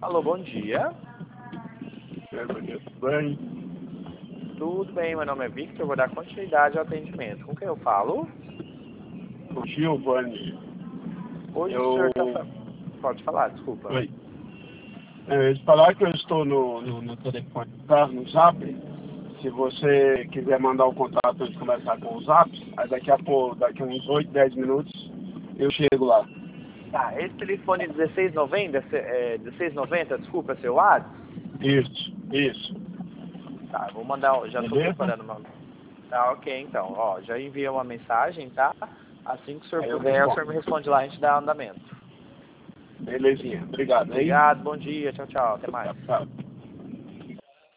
Alô, bom dia. Tudo bem? Tudo bem, meu nome é Victor, vou dar continuidade ao atendimento. Com quem eu falo? O Giovanni. Hoje o senhor está... Pode falar, desculpa. Oi. De falar que eu estou no telefone, tá? No Zap. Se você quiser mandar o contato para conversar com o Zap, aí daqui a uns 8, 10 minutos, eu chego lá. Tá, esse telefone 1690, 1690, desculpa, é seu WhatsApp? Isso. Tá, eu vou mandar, já estou Beleza? preparando uma... Tá, ok, então, ó, já enviei uma mensagem, tá? Assim que o senhor Aí eu puder, o respondo. senhor me responde lá, a gente dá andamento. Belezinha. Obrigado, hein? Obrigado, bom dia, tchau, tchau, até mais. Tchau.